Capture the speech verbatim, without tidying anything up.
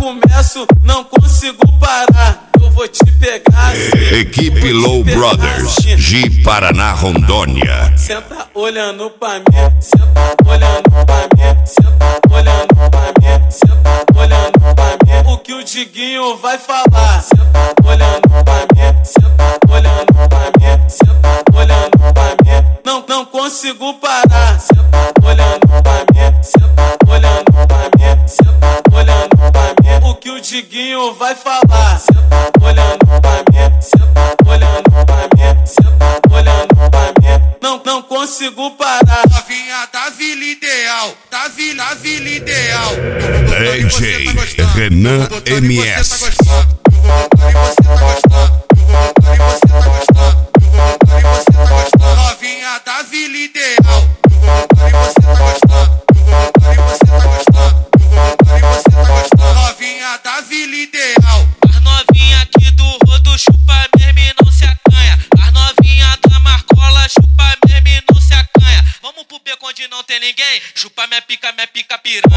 começo, não consigo parar. Eu vou te pegar assim, Equipe Low Brothers assim. de Paraná, Rondônia. Senta olhando pra mim, senta olhando pra mim, senta olhando pra mim, senta olhando pra mim. O que o Diguinho vai falar? Senta olhando pra mim, senta olhando pra mim, senta olhando pra mim. Não, não consigo parar. Senta olhando pra mim, senta olhando pra mim, senta olhando pra mim. O que o Diguinho vai falar? Senta olhando pra mim, senta olhando pra mim, senta olhando pra mim. Não, não consigo parar. Novinha da Vila Ideal, da Vila, da Vila Ideal. D J Renan M S. Novinha da Vila Ideal. Novinha da Vila Ideal. As novinha aqui do rodo chupa mesmo e não se acanha. As novinha da Marcola chupa mesmo e não se acanha. Vamos pro beco onde não tem ninguém, chupa minha pica, minha pica piranha.